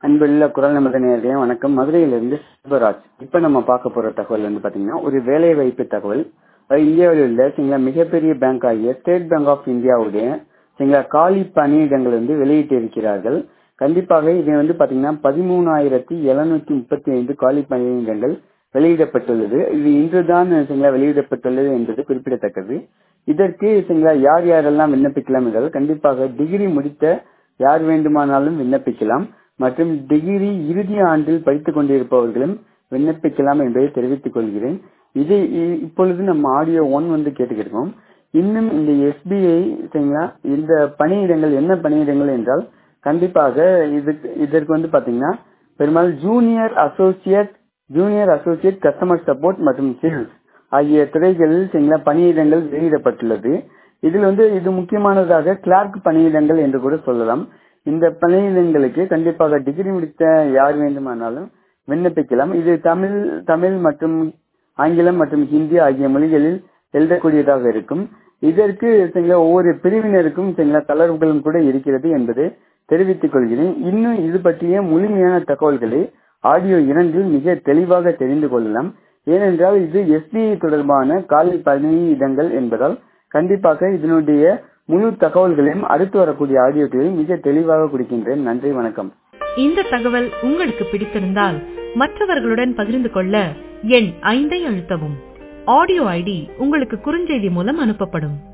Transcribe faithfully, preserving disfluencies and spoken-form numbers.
அன்புள்ள குரல் நமது நேயர்களே வணக்கம். மதுரையிலிருந்து செல்வராஜ். இப்ப நம்ம பார்க்க போற தகவல் வந்து பாத்தீங்கன்னா ஒரு வேலை வாய்ப்பு தகவல். இந்தியாவில் உள்ள சரிங்களா மிகப்பெரிய பேங்க் ஆகிய ஸ்டேட் பேங்க் ஆஃப் இந்தியாவுடைய சரிங்களா காலி பணியிடங்கள் வந்து வெளியிட்டு இருக்கிறார்கள். கண்டிப்பாக இது வந்து பாத்தீங்கன்னா பதிமூணாயிரத்தி எழுநூத்தி முப்பத்தி ஐந்து காலி பணியிடங்கள் வெளியிடப்பட்டுள்ளது. இது இன்றுதான் சரிங்களா வெளியிடப்பட்டுள்ளது என்பது குறிப்பிடத்தக்கது. இதற்கு சரிங்களா யார் யாரெல்லாம் விண்ணப்பிக்கலாம் என்றால் கண்டிப்பாக டிகிரி முடித்த யார் வேண்டுமானாலும் விண்ணப்பிக்கலாம் மற்றும் டிகிரி இறுதி ஆண்டில் படித்துக் கொண்டிருப்பவர்களும் விண்ணப்பிக்கலாம் என்பதை தெரிவித்துக் கொள்கிறேன். இது இப்பொழுது நம்ம ஆடியோ ஒன் வந்து கேட்டுக்கிட்டோம். இன்னும் இந்த எஸ்பிஐ சரிங்களா இந்த பணியிடங்கள் என்ன பணியிடங்கள் என்றால் கண்டிப்பாக இதுக்கு இதற்கு வந்து பாத்தீங்கன்னா பெரும்பாலும் junior associate junior associate customer support மற்றும் சேல்ஸ் ஆகிய துறைகளில் சரிங்களா பணியிடங்கள் வெளியிடப்பட்டுள்ளது. இதில் வந்து இது முக்கியமானதாக கிளார்க் பணியிடங்கள் என்று கூட சொல்லலாம். இந்த பணியிடங்களுக்கு கண்டிப்பாக டிகிரி முடித்த யார் வேண்டுமானாலும் விண்ணப்பிக்கலாம். இது தமிழ் தமிழ் மற்றும் ஆங்கிலம் மற்றும் ஹிந்தி ஆகிய மொழிகளில் எழுதக்கூடியதாக இருக்கும். இதற்கு சரிங்களா ஒவ்வொரு பிரிவினருக்கும் சரிங்களா தளர்வுகளும் கூட இருக்கிறது என்பதை தெரிவித்துக் கொள்கிறேன். இன்னும் இது பற்றிய முழுமையான தகவல்களை ஆடியோ இரண்டில் மிக தெளிவாக தெரிந்து கொள்ளலாம். ஏனென்றால் இது எஸ்பிஐ தொடர்பான காலி பணியிடங்கள் என்பதால் கண்டிப்பாக இதனுடைய முழு தகவல்களையும் அடுத்து வரக்கூடிய ஆடியோக்களில் மிக தெளிவாக கொடுக்கின்றேன். நன்றி, வணக்கம். இந்த தகவல் உங்களுக்கு பிடித்திருந்தால் மற்றவர்களுடன் பகிர்ந்து கொள்ள எண் ஐந்தை அழுத்தவும். ஆடியோ ஐடி உங்களுக்கு குறுஞ்செய்தி மூலம் அனுப்பப்படும்.